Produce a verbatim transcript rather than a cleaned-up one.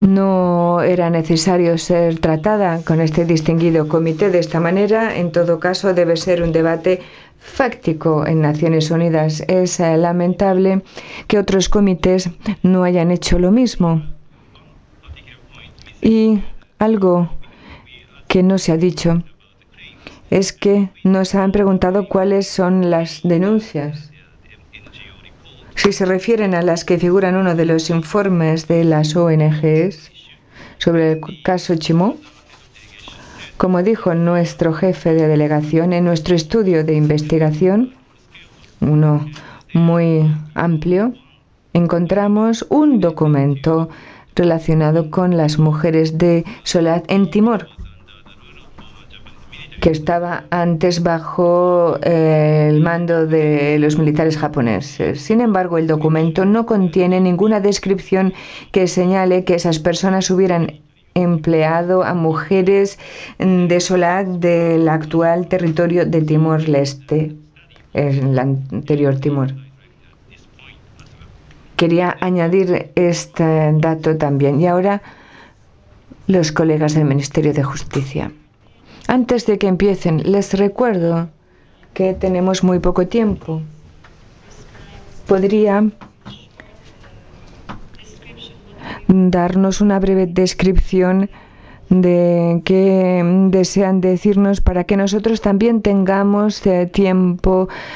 no era necesario ser tratada con este distinguido comité de esta manera. En todo caso, debe ser un debate fáctico en Naciones Unidas. Es eh, lamentable que otros comités no hayan hecho lo mismo. Y algo que no se ha dicho es que nos han preguntado cuáles son las denuncias. Si se refieren a las que figuran en uno de los informes de las O N Ges sobre el caso Chimó, como dijo nuestro jefe de delegación, en nuestro estudio de investigación, uno muy amplio, encontramos un documento relacionado con las mujeres de Soledad en Timor, que estaba antes bajo eh, el mando de los militares japoneses. Sin embargo, el documento no contiene ninguna descripción que señale que esas personas hubieran empleado a mujeres de Soledad del actual territorio de Timor-Leste, el anterior Timor. Quería añadir este dato también. Y ahora, los colegas del Ministerio de Justicia. Antes de que empiecen, les recuerdo que tenemos muy poco tiempo. ¿Podría darnos una breve descripción de qué desean decirnos para que nosotros también tengamos eh, tiempo